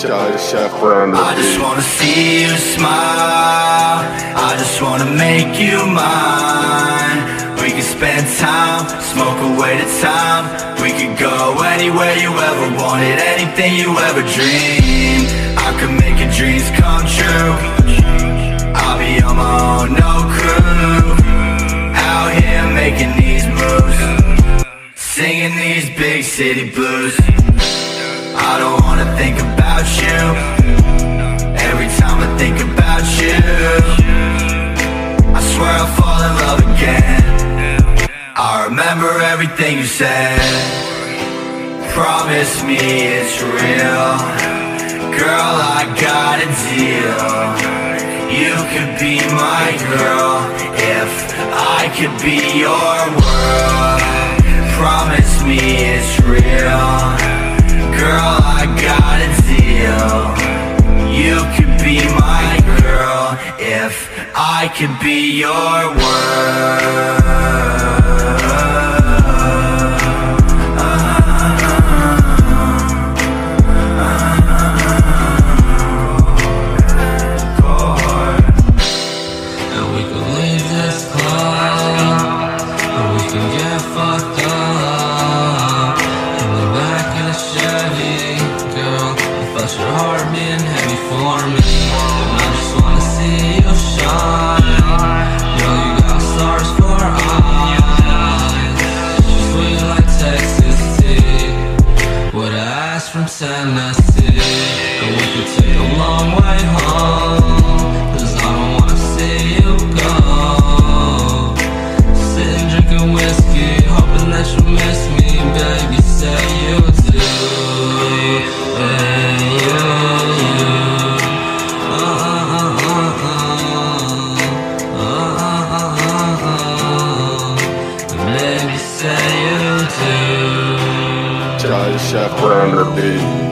Charlie Chef on the beat. I just wanna see you smile, I just wanna make you mine. We can spend time, smoke away the time. We could go anywhere you ever wanted, anything you ever dreamed. I could make your dreams come true. I'll be on my own, no crew, out here making these moves, singing these big city blues. I don't wanna think about you, every time I think about you, I swear I'll fall in love again. I remember everything you said, promise me it's real. Girl, I got a deal, you could be my girl, if I could be your world. Promise me it's real. Girl, I got a deal, you could be my girl, if I could be your world. And we could leave this club, or we can get fucked up in the back of the Chevy. Girl, I felt your heart being heavy for me, and I just wanna see you shine. Girl, you got stars for eyes, you're sweet like Texas tea, with an ass from Tennessee. And we could take a long way home, 'cause I don't wanna see you go. Sitting drinking whiskey, hoping that you miss me, baby, say you do. Baby, say you do. Charlie Chef on the beat.